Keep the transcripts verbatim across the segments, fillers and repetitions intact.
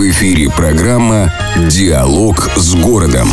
В эфире программа «Диалог с городом».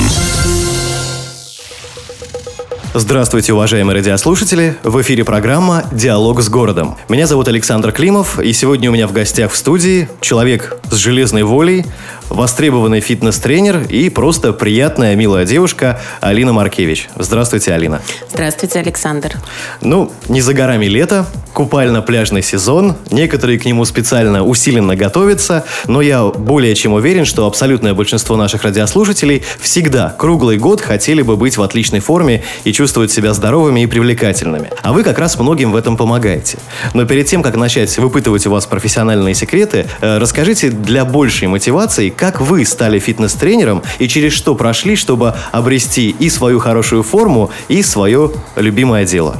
Здравствуйте, уважаемые радиослушатели! В эфире программа «Диалог с городом». Меня зовут Александр Климов, и сегодня у меня в гостях в студии человек с железной волей, востребованный фитнес-тренер и просто приятная, милая девушка Алина Маркевич. Здравствуйте, Алина. Здравствуйте, Александр. Ну, не за горами лето, купально-пляжный сезон. Некоторые к нему специально усиленно готовятся, но я более чем уверен, что абсолютное большинство наших радиослушателей всегда, круглый год, хотели бы быть в отличной форме и чувствовать себя здоровыми и привлекательными. А вы как раз многим в этом помогаете. Но перед тем, как начать выпытывать у вас профессиональные секреты, расскажите для большей мотивации, как вы стали фитнес-тренером и через что прошли, чтобы обрести и свою хорошую форму, и свое любимое дело.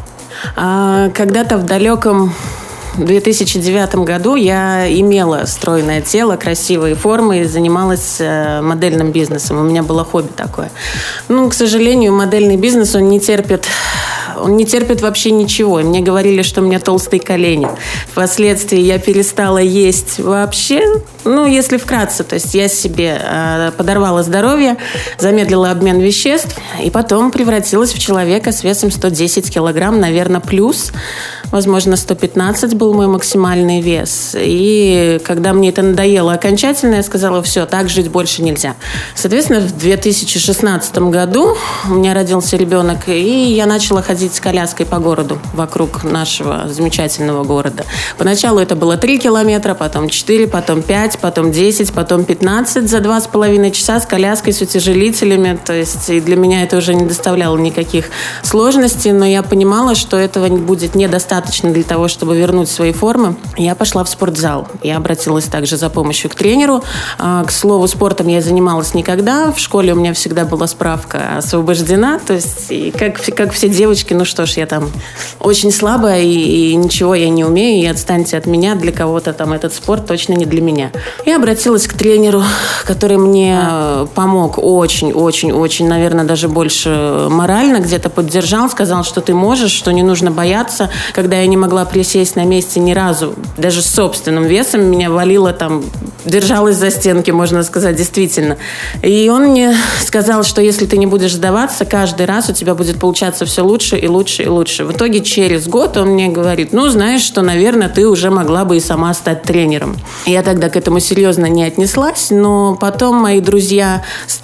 А, когда-то в далеком две тысячи девятом году я имела стройное тело, красивые формы и занималась э, модельным бизнесом. У меня было хобби такое. Ну, к сожалению, модельный бизнес, он не терпит... Он не терпит вообще ничего. И мне говорили, что у меня толстые колени. Впоследствии я перестала есть вообще. Ну, если вкратце, то есть я себе э, подорвала здоровье, замедлила обмен веществ, и потом превратилась в человека с весом сто десять килограмм, наверное, плюс. Возможно, сто пятнадцать был мой максимальный вес. И когда мне это надоело окончательно, я сказала, все, так жить больше нельзя. Соответственно, в две тысячи шестнадцатом году у меня родился ребенок, и я начала ходить с коляской по городу, вокруг нашего замечательного города. Поначалу это было три километра, потом четыре, потом пять, потом десять, потом пятнадцать за два с половиной часа с коляской, с утяжелителями. То есть и для меня это уже не доставляло никаких сложностей, но я понимала, что этого будет недостаточно для того, чтобы вернуть свои формы. Я пошла в спортзал. Я обратилась также за помощью к тренеру. К слову, спортом я занималась никогда. В школе у меня всегда была справка освобождена. То есть, и как, как все девочки, ну что ж, я там очень слабая, и, и ничего я не умею, и отстаньте от меня, для кого-то там этот спорт точно не для меня. Я обратилась к тренеру, который мне помог очень-очень-очень, наверное, даже больше морально где-то поддержал, сказал, что ты можешь, что не нужно бояться. Когда я не могла присесть на месте ни разу, даже с собственным весом, меня валило там, держалась за стенки, можно сказать, действительно. И он мне сказал, что если ты не будешь сдаваться, каждый раз у тебя будет получаться все лучше и лучше и лучше. В итоге через год он мне говорит, ну, знаешь, что, наверное, ты уже могла бы и сама стать тренером. Я тогда к этому серьезно не отнеслась, но потом мои друзья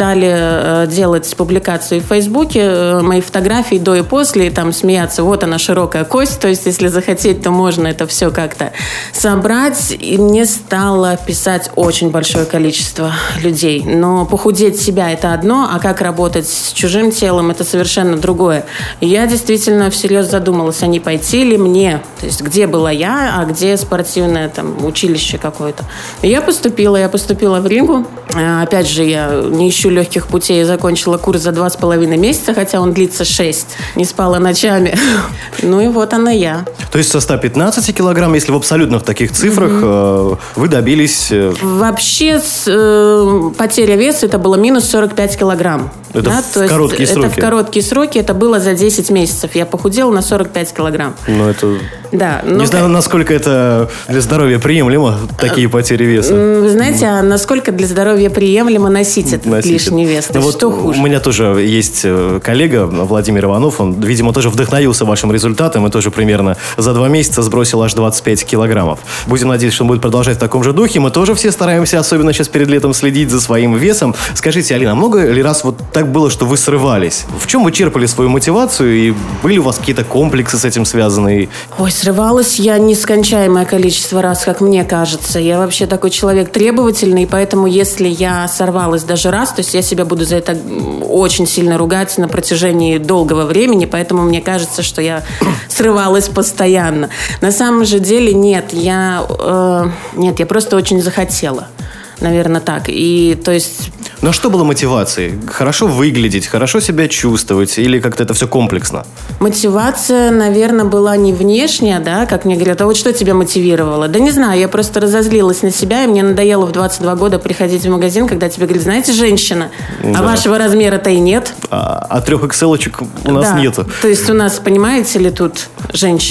стали делать публикации в Фейсбуке, мои фотографии до и после, и там смеяться, вот она широкая кость, то есть если захотеть, то можно это все как-то собрать. И мне стало писать очень большое количество людей. Но похудеть себя – это одно, а как работать с чужим телом – это совершенно другое. И я действительно всерьез задумалась, а не пойти ли мне, то есть где была я, а где спортивное там, училище какое-то. И я поступила, я поступила в Ригу. Опять же, я не ищу легких путей, я закончила курс за два с половиной месяца, хотя он длится шесть. Не спала ночами. Ну и вот она я. То есть со ста пятнадцати килограмм, если в абсолютных таких цифрах, mm-hmm. вы добились... Вообще с, э, потеря веса это было минус сорок пять килограмм. Это да? в То короткие есть, сроки? Это в короткие сроки, это было за десять месяцев. Я похудела на сорок пять килограмм. Ну это... Да, не знаю, как... насколько это для здоровья приемлемо, такие потери веса. Вы знаете, а насколько для здоровья приемлемо носить этот носить лишний вес? Ну, вот что хуже? У меня тоже есть коллега Владимир Иванов, он, видимо, тоже вдохновился вашим результатом и тоже примерно за два месяца сбросил аж двадцать пять килограммов. Будем надеяться, что он будет продолжать в таком же духе. Мы тоже все стараемся, особенно сейчас перед летом, следить за своим весом. Скажите, Алина, много ли раз вот так было, что вы срывались? В чем вы черпали свою мотивацию и были у вас какие-то комплексы с этим связаны? Ой, срывалась я нескончаемое количество раз, как мне кажется. Я вообще такой человек требовательный, поэтому если я сорвалась даже раз, то есть я себя буду за это очень сильно ругать на протяжении долгого времени, поэтому мне кажется, что я срывалась постоянно. На самом же деле нет, я, э, нет, я просто очень захотела. Наверное, так. И, то есть... Но что было мотивацией? Хорошо выглядеть, хорошо себя чувствовать или как-то это все комплексно? Мотивация, наверное, была не внешняя, да, как мне говорят, а вот что тебя мотивировало? Да не знаю, я просто разозлилась на себя, и мне надоело в двадцать два года приходить в магазин, когда тебе говорят, знаете, женщина, да. А вашего размера-то и нет. А, а трех икс элочек у нас да. нету. То есть у нас, понимаете ли, тут женщина.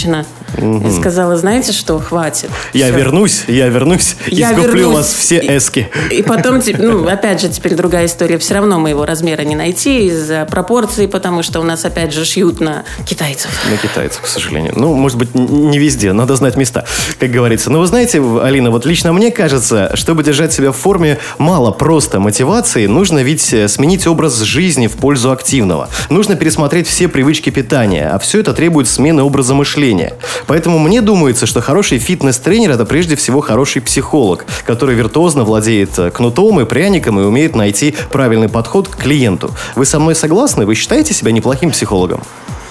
Угу. И сказала, знаете что, хватит. Я Все. вернусь, я вернусь я и скуплю вернусь, у вас все и, эски. И потом, ну, опять же, теперь другая история. Все равно мы его размера не найти из-за пропорций, потому что у нас, опять же, шьют на китайцев. На китайцев, к сожалению. Ну, может быть, не везде, надо знать места, как говорится. Но вы знаете, Алина, вот лично мне кажется, чтобы держать себя в форме, мало просто мотивации, нужно ведь сменить образ жизни в пользу активного. Нужно пересмотреть все привычки питания, а все это требует смены образа мышления. Поэтому мне думается, что хороший фитнес-тренер – это прежде всего хороший психолог, который виртуозно владеет кнутом и пряником и умеет найти правильный подход к клиенту. Вы со мной согласны? Вы считаете себя неплохим психологом?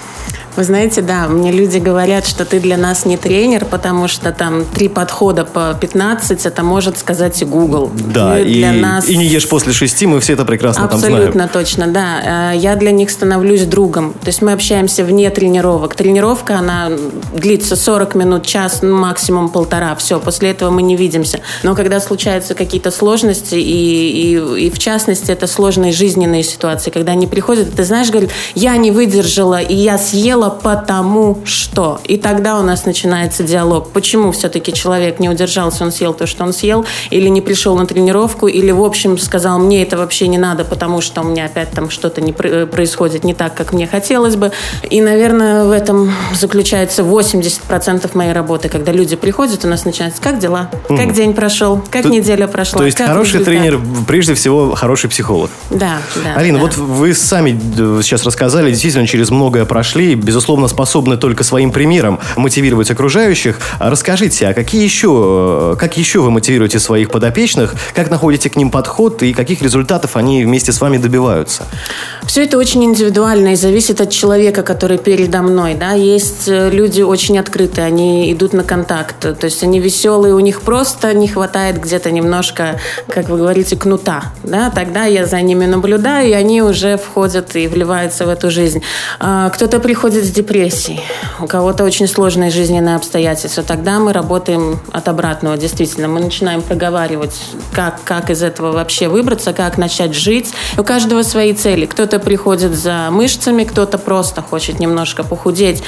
Вы знаете, да, мне люди говорят, что ты для нас не тренер, потому что там три подхода по пятнадцать, это может сказать и Google. Да, и, для нас... и не ешь после шести, мы все это прекрасно там знаем. Абсолютно точно, да. Я для них становлюсь другом. То есть мы общаемся вне тренировок. Тренировка, она длится сорок минут, час, максимум полтора. Все, после этого мы не видимся. Но когда случаются какие-то сложности, и, и, и в частности, это сложные жизненные ситуации, когда они приходят, ты знаешь, говорят, я не выдержала, и я съела потому что. И тогда у нас начинается диалог. Почему все-таки человек не удержался, он съел то, что он съел, или не пришел на тренировку, или, в общем, сказал, мне это вообще не надо, потому что у меня опять там что-то не происходит не так, как мне хотелось бы. И, наверное, в этом заключается восемьдесят процентов моей работы, когда люди приходят, у нас начинается, как дела? Как mm. день прошел? Как то, неделя прошла? То есть хороший результат? Тренер, прежде всего, хороший психолог. Да, да. Алина, да. вот вы сами сейчас рассказали, действительно, через многое прошли, безусловно, способны только своим примером мотивировать окружающих. Расскажите, а какие еще, как еще вы мотивируете своих подопечных, как находите к ним подход и каких результатов они вместе с вами добиваются? Все это очень индивидуально и зависит от человека, который передо мной. Да? Есть люди очень открытые, они идут на контакт, то есть они веселые, у них просто не хватает где-то немножко, как вы говорите, кнута. Да? Тогда я за ними наблюдаю, и они уже входят и вливаются в эту жизнь. Кто-то приходит с депрессией, у кого-то очень сложные жизненные обстоятельства. Тогда мы работаем от обратного, действительно. Мы начинаем проговаривать, как, как из этого вообще выбраться, как начать жить. У каждого свои цели. Кто-то приходит за мышцами, кто-то просто хочет немножко похудеть.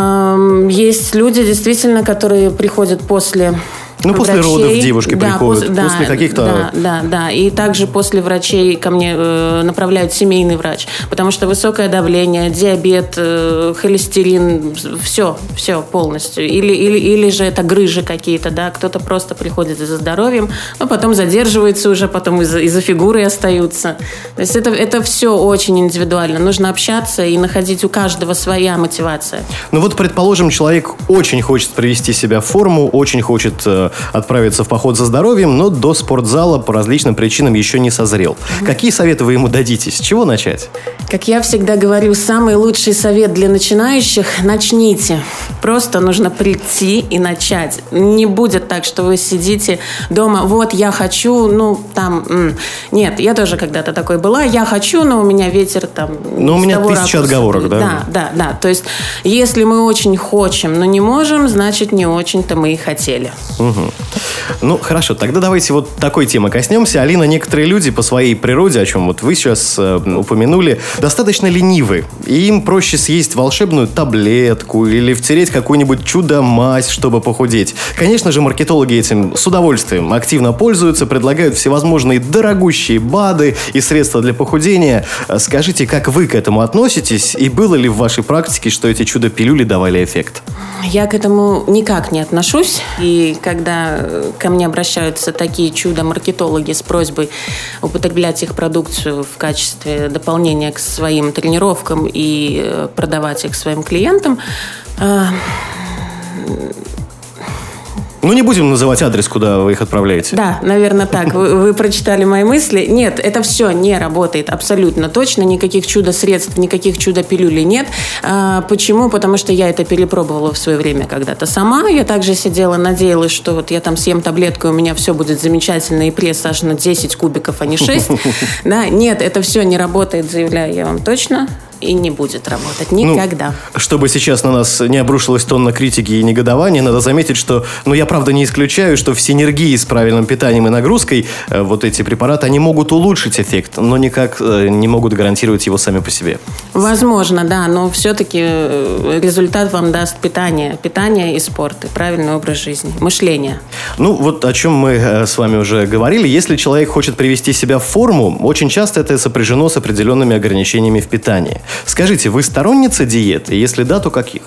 Есть люди, действительно, которые приходят после... Ну, после врачей, родов девушки да, приходят, после, да, после каких-то... Да, да, да. И также после врачей ко мне э, направляют семейный врач, потому что высокое давление, диабет, э, холестерин, все, все полностью. Или, или, или же это грыжи какие-то, да, кто-то просто приходит за здоровьем, но потом задерживается уже, потом из-за, из-за фигуры остаются. То есть это, это все очень индивидуально. Нужно общаться и находить у каждого своя мотивация. Ну вот, предположим, человек очень хочет привести себя в форму, очень хочет... Э, отправиться в поход за здоровьем, но до спортзала по различным причинам еще не созрел. Mm-hmm. Какие советы вы ему дадите? С чего начать? Как я всегда говорю, самый лучший совет для начинающих – начните. Просто нужно прийти и начать. Не будет так, что вы сидите дома, вот я хочу, ну там… М- Нет, я тоже когда-то такой была, я хочу, но у меня ветер там… Ну, у меня тысяча отговорок, да? Да, да, да. То есть, если мы очень хотим, но не можем, значит, не очень-то мы и хотели. Угу. Ну, хорошо, тогда давайте вот такой темы коснемся. Алина, некоторые люди по своей природе, о чем вот вы сейчас э, упомянули, достаточно ленивы. И им проще съесть волшебную таблетку или втереть какую-нибудь чудо-мазь, чтобы похудеть. Конечно же, маркетологи этим с удовольствием активно пользуются, предлагают всевозможные дорогущие БАДы и средства для похудения. Скажите, как вы к этому относитесь? И было ли в вашей практике, что эти чудо-пилюли давали эффект? Я к этому никак не отношусь. И когда ко мне обращаются такие чудо-маркетологи с просьбой употреблять их продукцию в качестве дополнения к своим тренировкам и продавать их своим клиентам, Ну, не будем называть адрес, куда вы их отправляете. Да, наверное, так. Вы, вы прочитали мои мысли. Нет, это все не работает абсолютно точно. Никаких чудо-средств, никаких чудо-пилюлей нет. А, почему? Потому что я это перепробовала в свое время когда-то сама. Я также сидела, надеялась, что вот я там съем таблетку, и у меня все будет замечательно, и пресс аж на десять кубиков, а не шесть. Да, нет, это все не работает, заявляю я вам точно. и не будет работать. Никогда. Ну, чтобы сейчас на нас не обрушилась тонна критики и негодования, надо заметить, что, ну, я правда не исключаю, что в синергии с правильным питанием и нагрузкой э, вот эти препараты, они могут улучшить эффект, но никак э, не могут гарантировать его сами по себе. Возможно, да, но все-таки результат вам даст питание. Питание и спорт, и правильный образ жизни, мышление. Ну, вот о чем мы э, с вами уже говорили. Если человек хочет привести себя в форму, очень часто это сопряжено с определенными ограничениями в питании. Скажите, вы сторонница диеты? Если да, то каких?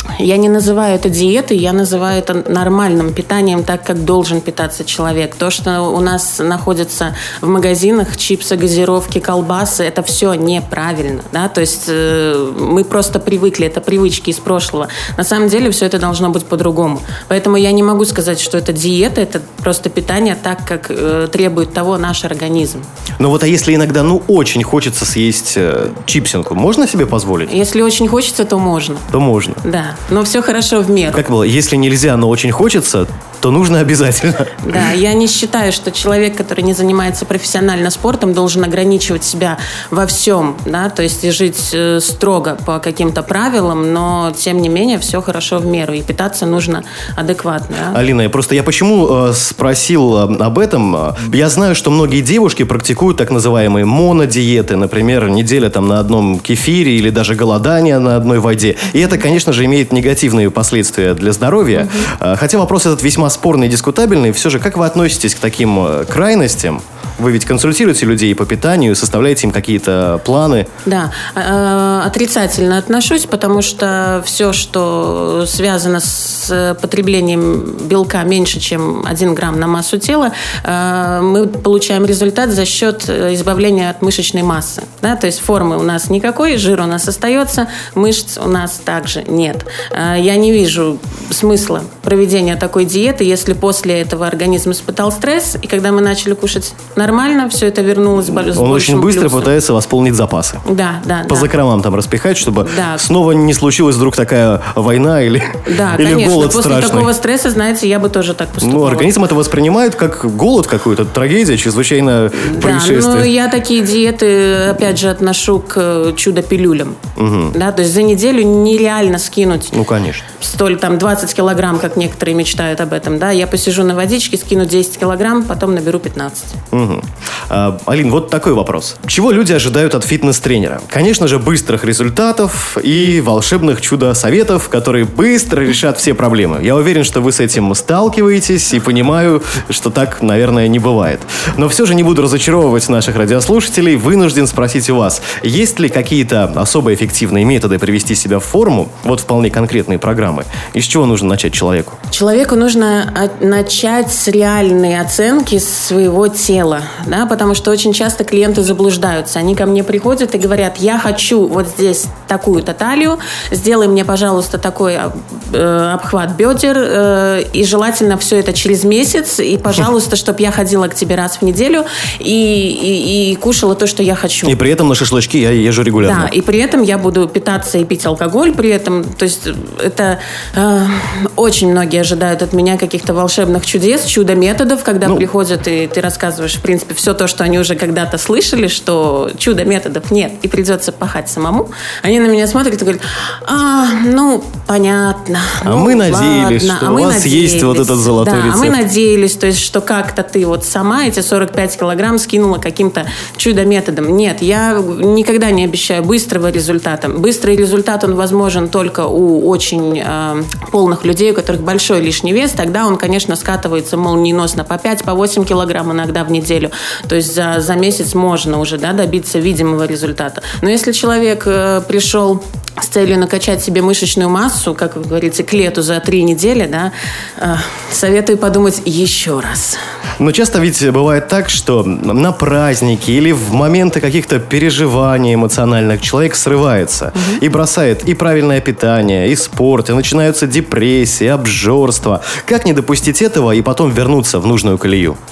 Я не называю это диетой, я называю это нормальным питанием, так как должен питаться человек. То, что у нас находится в магазинах, чипсы, газировки, колбасы, это все неправильно. Да? То есть э, мы просто привыкли, это привычки из прошлого. На самом деле все это должно быть по-другому. Поэтому я не могу сказать, что это диета, это просто питание так, как э, требует того наш организм. Ну вот, а если иногда, ну, очень хочется съесть э, чипсинку, можно себе позволить? Если очень хочется, то можно. То можно. Да. Но все хорошо в меру. Как было? Если нельзя, но очень хочется, то нужно обязательно. Да, я не считаю, что человек, который не занимается профессионально спортом, должен ограничивать себя во всем, да, то есть жить э, строго по каким-то правилам, но тем не менее все хорошо в меру, и питаться нужно адекватно. Да? Алина, я просто я почему э, спросил э, об этом? Я знаю, что многие девушки практикуют так называемые монодиеты, например, неделя там на одном кефире или даже голодание на одной воде. И это, конечно же, имеет негативные последствия для здоровья. Угу. Хотя вопрос этот весьма спорный и дискутабельный. Все же, как вы относитесь к таким крайностям? Вы ведь консультируете людей по питанию, составляете им какие-то планы? Да, э, отрицательно отношусь, потому что все, что связано с потреблением белка меньше, чем один грамм на массу тела, э, мы получаем результат за счет избавления от мышечной массы. Да? То есть формы у нас никакой, жир у нас остается, мышц у нас также нет. Э, я не вижу смысла проведения такой диеты, если после этого организм испытал стресс, и когда мы начали кушать нормально, все это вернулось с большим Он очень быстро плюсом. Пытается восполнить запасы. Да, да. По да. закромам там распихать, чтобы да. снова не случилась вдруг такая война или, да, или конечно. голод После страшный. такого стресса, знаете, я бы тоже так поступала. Ну, организм это воспринимает как голод какой-то, трагедия, чрезвычайно да, происшествие. Ну, я такие диеты, опять же, отношу к чудо-пилюлям. Угу. Да, то есть за неделю нереально скинуть. Ну, конечно. Столь там двадцать килограмм, как некоторые мечтают об этом, да. Я посижу на водичке, скину десять килограмм, потом наберу пятнадцать. Угу. А, Алин, вот такой вопрос. Чего люди ожидают от фитнес-тренера? Конечно же, быстрых результатов и волшебных чудо-советов, которые быстро решат все проблемы. Я уверен, что вы с этим сталкиваетесь и понимаю, что так, наверное, не бывает. Но все же не буду разочаровывать наших радиослушателей. Вынужден спросить у вас, есть ли какие-то особо эффективные методы привести себя в форму? Вот вполне конкретные программы. И с чего нужно начать человеку? Человеку нужно начать с реальной оценки своего тела, да, потому что очень часто клиенты заблуждаются. Они ко мне приходят и говорят: я хочу вот здесь такую-то талию, сделай мне, пожалуйста, такой э, обхват бедер, э, и желательно все это через месяц, и, пожалуйста, чтобы я ходила к тебе раз в неделю и, и, и кушала то, что я хочу. И при этом на шашлычки я езжу регулярно. Да, и при этом я буду питаться и пить алкоголь при этом. То есть это э, очень многие ожидают от меня каких-то волшебных чудес, чудо-методов, когда ну, приходят, и ты рассказываешь, в принципе, все то, что они уже когда-то слышали, что чудо-методов нет, и придется пахать самому. Они на меня смотрят и говорят: а, ну, понятно. А ну, мы надеялись, ладно, что а у мы вас надеялись. есть вот этот золотой да, рецепт. А мы надеялись, то есть, что как-то ты вот сама эти сорок пять килограмм скинула каким-то чудо-методом. Нет, я никогда не обещаю быстрого результата. Быстрый результат, он возможен только у очень э, полных людей, у которых большой лишний вес. Тогда он, конечно, скатывается молниеносно по пять, по восемь килограмм иногда в неделю. То есть за, за месяц можно уже, да, добиться видимого результата. Но если человек э, пришел с целью накачать себе мышечную массу, как вы говорите, к лету за три недели, да, э, советую подумать еще раз. Но часто ведь бывает так, что на праздники или в моменты каких-то переживаний эмоциональных человек срывается угу. и бросает и правильное питание, и спорт, и начинаются депрессии, обжорства. Как не допустить этого и потом вернуться в нужную колею?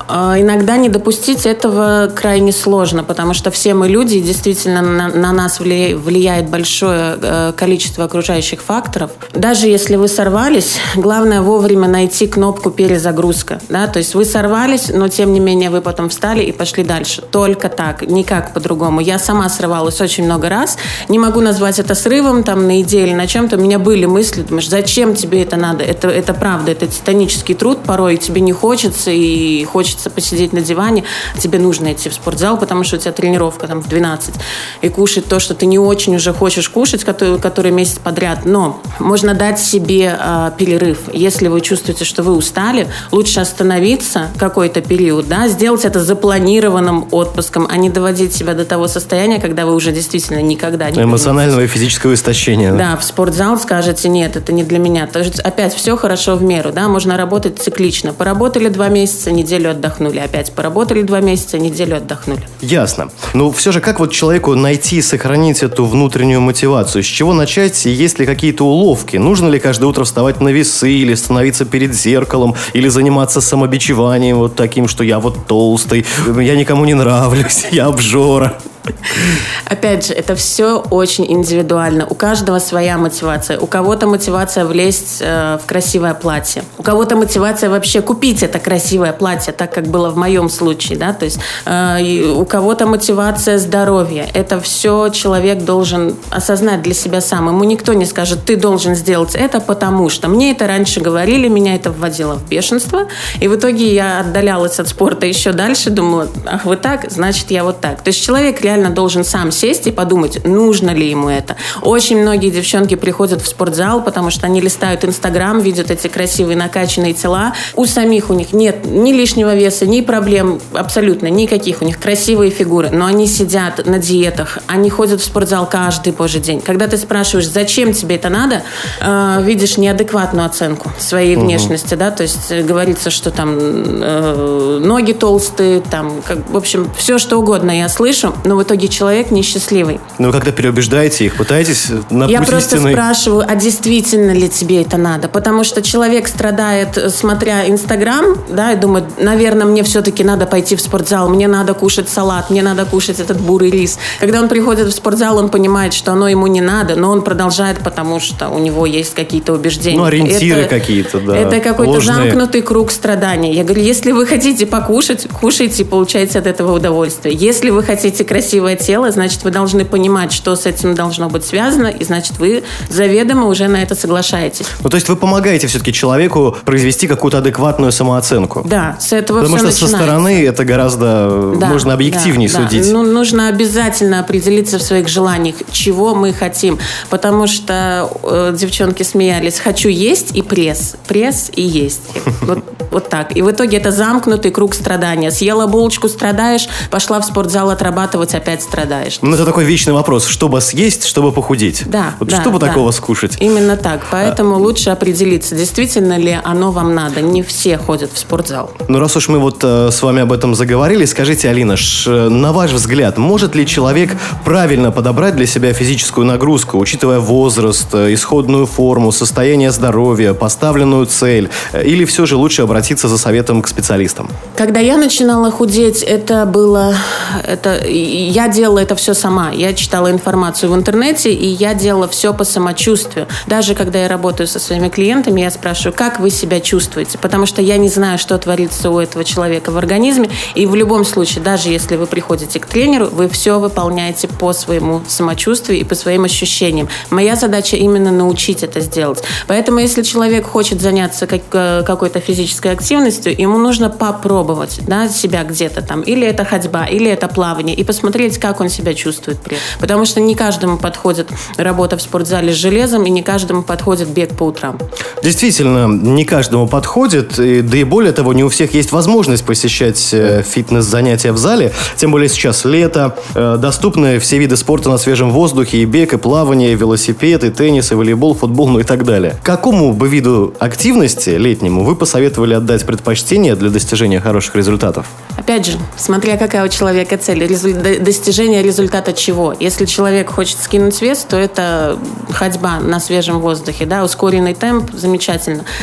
Иногда не допустить этого крайне сложно, потому что все мы люди, и действительно на, на нас влияет большое количество окружающих факторов. Даже если вы сорвались, главное вовремя найти кнопку «перезагрузка». Да? То есть вы сорвались, но тем не менее вы потом встали и пошли дальше. Только так, никак по-другому. Я сама срывалась очень много раз. Не могу назвать это срывом там, на идее или на чем-то. У меня были мысли, думаешь, зачем тебе это надо? Это, это правда, это титанический труд порой, и тебе не хочется, и хочется посидеть на диване. Тебе нужно идти в спортзал, потому что у тебя тренировка там, в двенадцать. И кушать то, что ты не очень уже хочешь кушать, который, который месяц подряд. Но можно дать себе э, перерыв. Если вы чувствуете, что вы устали, лучше остановиться какой-то период, да, сделать это запланированным отпуском, а не доводить себя до того состояния, когда вы уже действительно никогда не эмоционального и физического истощения. Да, да, в спортзал скажете, нет, это не для меня. То есть опять все хорошо в меру, да, можно работать циклично. Поработали два месяца, неделю отдохнули. Опять поработали два месяца, неделю отдохнули. Ясно. Но все же, как вот человеку найти и сохранить эту внутреннюю мотивацию? С чего начать? И есть ли какие-то уловки? Нужно ли каждое утро вставать на весы или становиться перед зеркалом, или заниматься самобичеванием вот таким, что я вот толстый, я никому не нравлюсь, я обжора? Опять же, это все очень индивидуально. У каждого своя мотивация. У кого-то мотивация влезть э, в красивое платье. У кого-то мотивация вообще купить это красивое платье, так как было в моем случае. Да? То есть э, у кого-то мотивация здоровья. Это все человек должен осознать для себя сам. Ему никто не скажет, ты должен сделать это, потому что мне это раньше говорили, меня это вводило в бешенство. И в итоге я отдалялась от спорта еще дальше. Думала, ах, вы так, значит, я вот так. То есть человек реально должен сам сесть и подумать, нужно ли ему это. Очень многие девчонки приходят в спортзал, потому что они листают Инстаграм, видят эти красивые накачанные тела. У самих у них нет ни лишнего веса, ни проблем абсолютно никаких. У них красивые фигуры, но они сидят на диетах, они ходят в спортзал каждый божий день. Когда ты спрашиваешь, зачем тебе это надо, э, видишь неадекватную оценку своей угу. внешности, да, то есть говорится, что там э, ноги толстые, там, как, в общем, все что угодно я слышу, но в итоге человек несчастливый. Но вы когда переубеждаете их, пытаетесь на Я путь просто истины... спрашиваю, а действительно ли тебе это надо? Потому что человек страдает, смотря Инстаграм, да, и думает, наверное, мне все-таки надо пойти в спортзал, мне надо кушать салат, мне надо кушать этот бурый рис. Когда он приходит в спортзал, он понимает, что оно ему не надо, но он продолжает, потому что у него есть какие-то убеждения. Ну, ориентиры это, какие-то, да. Это какой-то ложные. Замкнутый круг страданий. Я говорю, если вы хотите покушать, кушайте и получайте от этого удовольствие. Если вы хотите красивое тело, значит, вы должны понимать, что с этим должно быть связано, и, значит, вы заведомо уже на это соглашаетесь. Ну, то есть вы помогаете все-таки человеку произвести какую-то адекватную самооценку. Да, с этого Потому все что начинается. со стороны это гораздо да, можно объективнее да, судить. Да. Ну, нужно обязательно определиться в своих желаниях, чего мы хотим. Потому что э, девчонки смеялись, хочу есть и пресс. Пресс и есть. Вот, вот так. И в итоге это замкнутый круг страдания. Съела булочку, страдаешь, пошла в спортзал отрабатывать, опять страдаешь. Ну, это такой вечный вопрос. Чтобы съесть, чтобы похудеть. Да, вот да, чтобы да. такого скушать. Именно так. Поэтому а... лучше определиться, действительно ли оно вам надо. Не все ходят в спортзал. Ну, раз уж мы вот э, с вами об этом заговорили, скажите, Алина, ш, на ваш взгляд, может ли человек правильно подобрать для себя физическую нагрузку, учитывая возраст, исходную форму, состояние здоровья, поставленную цель? Или все же лучше обратиться за советом к специалистам? Когда я начинала худеть, это было... Это, я делала это все сама. Я читала информацию в интернете, и я делала все по самочувствию. Даже когда я работаю со своими клиентами, я спрашиваю, как вы себя чувствуете? Потому что я не знаю, что творится у этого человека в организме. И в любом случае, даже если вы приходите к тренеру, вы все выполняете по своему самочувствию и по своим ощущениям. Моя задача именно научить это сделать. Поэтому, если человек хочет заняться как, какой-то физической активностью, ему нужно попробовать, да, себя где-то там. Или это ходьба, или это плавание. И посмотреть, как он себя чувствует при этом. Потому что не каждому подходит работа в спортзале с железом, и не каждому подходит бег по утрам. Действительно, не каждому подходит, и, да и более того, не у всех есть возможность посещать э, фитнес-занятия в зале, тем более сейчас лето, э, доступны все виды спорта на свежем воздухе, и бег, и плавание, и велосипед, и теннис, и волейбол, футбол, ну и так далее. Какому бы виду активности летнему вы посоветовали отдать предпочтение для достижения хороших результатов? Опять же, смотря какая у человека цель, резу- достижение результата чего. Если человек хочет скинуть вес, то это ходьба на свежем воздухе, да, ускоренный темп, замечательно.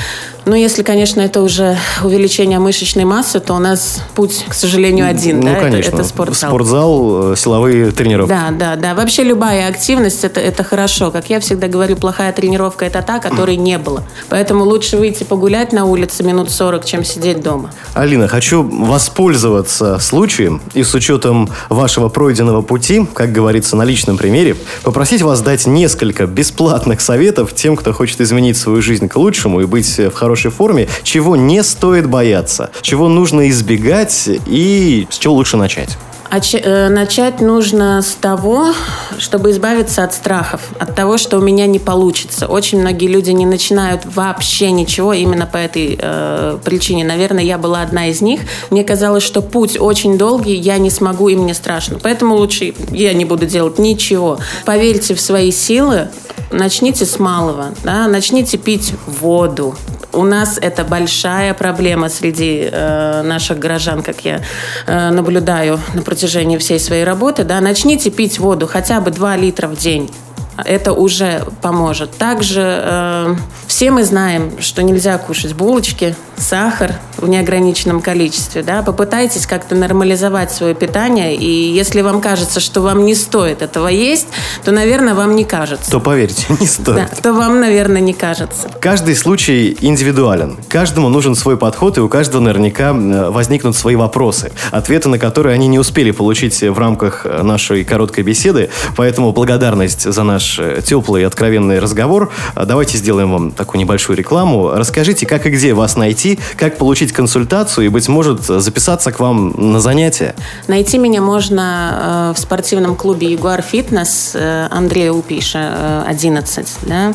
Ну, если, конечно, это уже увеличение мышечной массы, то у нас путь, к сожалению, один. Ну, да? конечно. Это, это спортзал. Спортзал, силовые тренировки. Да, да, да. Вообще любая активность это, – это хорошо. Как я всегда говорю, плохая тренировка – это та, которой не было. Поэтому лучше выйти погулять на улице минут сорок, чем сидеть дома. Алина, хочу воспользоваться случаем и с учетом вашего пройденного пути, как говорится, на личном примере, попросить вас дать несколько бесплатных советов тем, кто хочет изменить свою жизнь к лучшему и быть в хорошей форме, чего не стоит бояться, чего нужно избегать и с чего лучше начать. А че, э, начать нужно с того, чтобы избавиться от страхов, от того, что у меня не получится. Очень многие люди не начинают вообще ничего именно по этой э, причине. Наверное, я была одна из них. Мне казалось, что путь очень долгий, я не смогу и мне страшно. Поэтому лучше я не буду делать ничего. Поверьте в свои силы, начните с малого, да? Начните пить воду. У нас это большая проблема среди э, наших горожан, как я э, наблюдаю на протяжении всей своей работы. Да? Начните пить воду хотя бы два литра в день. Это уже поможет. Также э, все мы знаем, что нельзя кушать булочки, сахар в неограниченном количестве. Да? Попытайтесь как-то нормализовать свое питание. И если вам кажется, что вам не стоит этого есть, то, наверное, вам не кажется. То поверьте, не стоит. Да, то вам, наверное, не кажется. Каждый случай индивидуален. Каждому нужен свой подход, и у каждого наверняка возникнут свои вопросы, ответы на которые они не успели получить в рамках нашей короткой беседы. Поэтому благодарность за наш теплый и откровенный разговор. Давайте сделаем вам такую небольшую рекламу. Расскажите, как и где вас найти, как получить консультацию и, быть может, записаться к вам на занятия. Найти меня можно в спортивном клубе Ягуар Фитнес, Андрея Упиша, одиннадцать.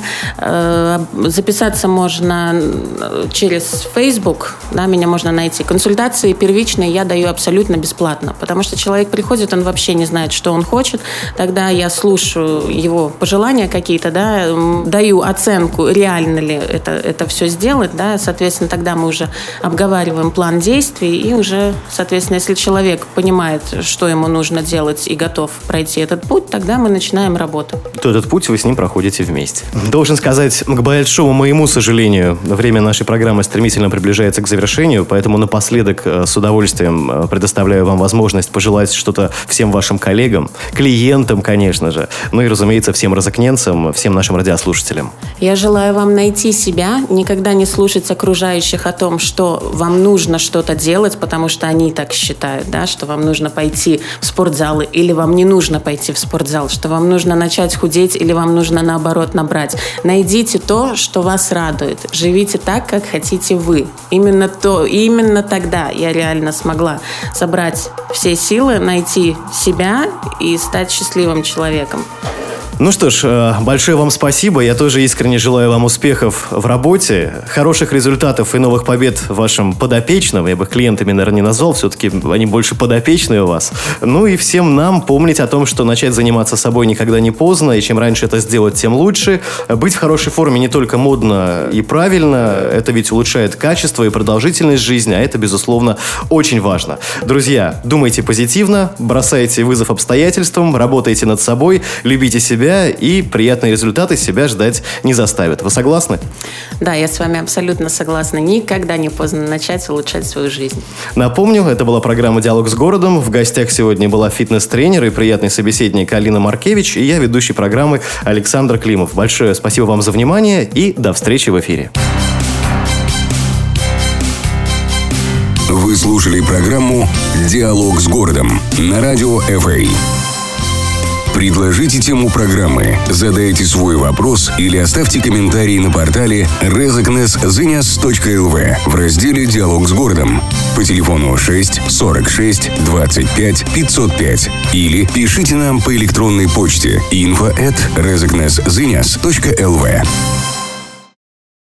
Да? Записаться можно через Facebook, да, меня можно найти. Консультации первичные я даю абсолютно бесплатно, потому что человек приходит, он вообще не знает, что он хочет. Тогда я слушаю его пожелания какие-то, да, даю оценку, реально ли это, это все сделать, да, соответственно, тогда мы уже обговариваем план действий, и уже, соответственно, если человек понимает, что ему нужно делать и готов пройти этот путь, тогда мы начинаем работу. То этот путь вы с ним проходите вместе. Должен сказать, к большому моему сожалению, время нашей программы стремительно приближается к завершению, поэтому напоследок с удовольствием предоставляю вам возможность пожелать что-то всем вашим коллегам, клиентам, конечно же, ну и, разумеется, всем розыкненцам, всем нашим радиослушателям. Я желаю вам найти себя, никогда не слушать окружающих о том, что вам нужно что-то делать, потому что они так считают, да, что вам нужно пойти в спортзал или вам не нужно пойти в спортзал, что вам нужно начать худеть или вам нужно, наоборот, набрать. Найдите то, что вас радует. Живите так, как хотите вы. Именно то, именно тогда я реально смогла собрать все силы, найти себя и стать счастливым человеком. Ну что ж, большое вам спасибо. Я тоже искренне желаю вам успехов в работе, хороших результатов и новых побед вашим подопечным. Я бы их клиентами, наверное, не назвал, все-таки они больше подопечные у вас. Ну и всем нам помнить о том, что начать заниматься собой никогда не поздно, и чем раньше это сделать, тем лучше. Быть в хорошей форме не только модно и правильно, это ведь улучшает качество и продолжительность жизни, а это, безусловно, очень важно. Друзья, думайте позитивно, бросайте вызов обстоятельствам, работайте над собой, любите себя, и приятные результаты себя ждать не заставят. Вы согласны? Да, я с вами абсолютно согласна. Никогда не поздно начать улучшать свою жизнь. Напомню, это была программа «Диалог с городом». В гостях сегодня была фитнес-тренер и приятный собеседник Алина Маркевич, и я, ведущий программы Александр Климов. Большое спасибо вам за внимание и до встречи в эфире. Вы слушали программу «Диалог с городом» на радио эф эй. Предложите тему программы, задайте свой вопрос или оставьте комментарий на портале резекнес-зыняс точка эл ви в разделе «Диалог с городом» по телефону шесть сорок шесть двадцать пять пятьсот пять или пишите нам по электронной почте инфо эт резекнес-зыняс точка эл ви.